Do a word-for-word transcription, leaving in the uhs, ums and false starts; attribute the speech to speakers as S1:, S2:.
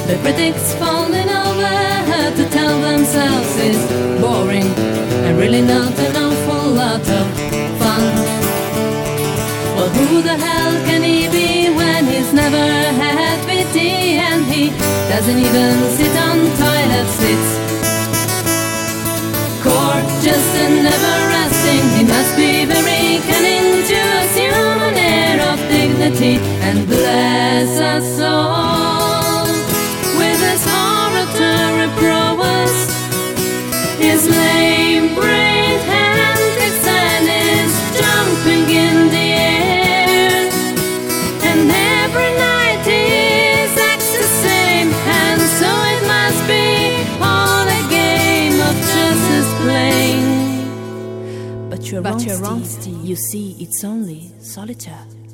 S1: The critics falling over to tell themselves it's boring and really not an awful lot of fun. Well, who the hell can he be when he's never had pity and he doesn't even sit on toilet seats? Gorgeous and everlasting, he must be very cunning to assume an air of dignity and bless us all with his oratory prowess, his lame-brained antics and his jumping in the air. And every night he acts the same, and so it must be all a game of just as plain. But you're,
S2: But
S1: wrong,
S2: you're wrong,
S1: Steve.
S2: Steve.
S1: You see, it's only solitaire.